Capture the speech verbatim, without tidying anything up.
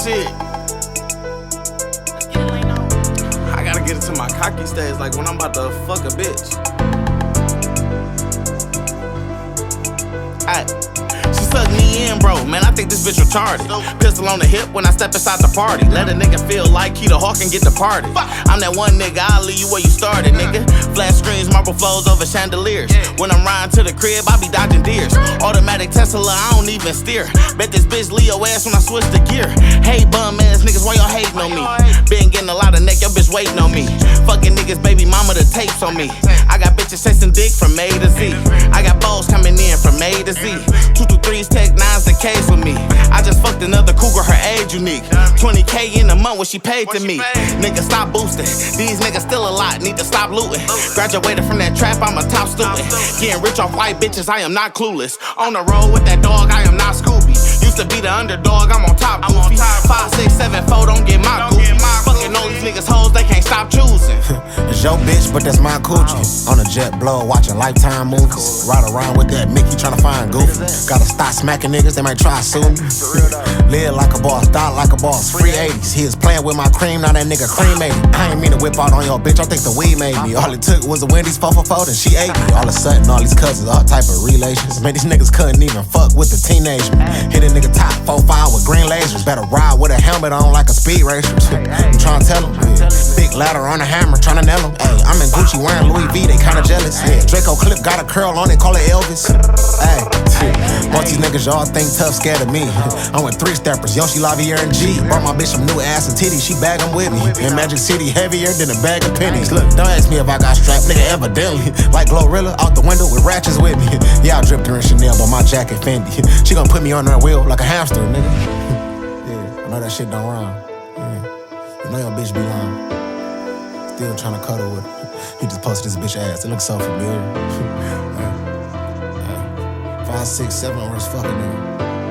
shit. I gotta get it to my cocky stage, like when I'm about to fuck a bitch. Ay. She sucked me in, bro. Man, I think this bitch retarded. Pistol on the hip when I step inside the party. Let a nigga feel like Keita Hawk and get departed. I'm that one nigga, I'll leave you where you started, nigga. Flat screens, marble flows over chandeliers. When I'm riding to the crib, I be dodging deers. Automatic Tesla, I don't even steer. Bet this bitch Leo ass when I switch the gear. Hey, bum ass niggas, why y'all hating on me? Been getting a lot of neck, your bitch waiting on me. Fucking niggas, baby mama, the tapes on me. I got bitches chasing dick from A to Z. I got balls coming in from A to Z. Two through threes, tech nines, the case with me. I just fucked another cougar, her age unique. twenty K in a month when she paid to me. Niggas stop boosting, these niggas still a lot, need to stop looting. Graduated from that trap, I'm a top student. Getting rich off white bitches, I am not clueless. On the road with that dog, I am not Scooby. Used to be the underdog, I'm on top goofy. Five, six, seven, four, don't get my goofy. Fucking all these niggas hoes, they can't stop choosing. It's your bitch, but that's my coochie. On a jet blow, watching Lifetime movies. Ride around with that Mickey tryna find Goofy. Gotta stop smacking niggas, they might try to sue me. Live like a boss, die like a boss. Free eighties, he was playing with my cream, now that nigga cremated. I ain't mean to whip out on your bitch, I think the weed made me. All it took was a Wendy's four for four, then she ate me. All of a sudden, all these cousins, all type of relations. Man, these niggas couldn't even fuck with the teenager. Hit a nigga top four five with green lasers. Better ride with a helmet on like a speed racer. I'm tryna tell him, yeah. Big ladder on a hammer, tryna nail him. Ay, I'm in Gucci wearing Louis V, they kinda jealous. Yeah. Draco clip got a curl on it, call it Elvis. Ay, most these niggas y'all think tough, scared of me. I'm with three steppers, Yoshi, Lavier, and G. Brought my bitch some new ass and titties, she bag them with me. In Magic City, heavier than a bag of pennies. Look, don't ask me if I got strapped, nigga, evidently. Like Glorilla, out the window with ratchets with me. Yeah, I dripped her in Chanel, but my jacket Fendi. She gon' put me on her wheel like a hamster, nigga. Yeah, I know that shit don't rhyme. Yeah, you know your bitch be lying. Still tryna cuddle with her. He just posted his bitch ass, it looks so familiar. Yeah. Yeah. Five, six, seven, or his fucking nigga.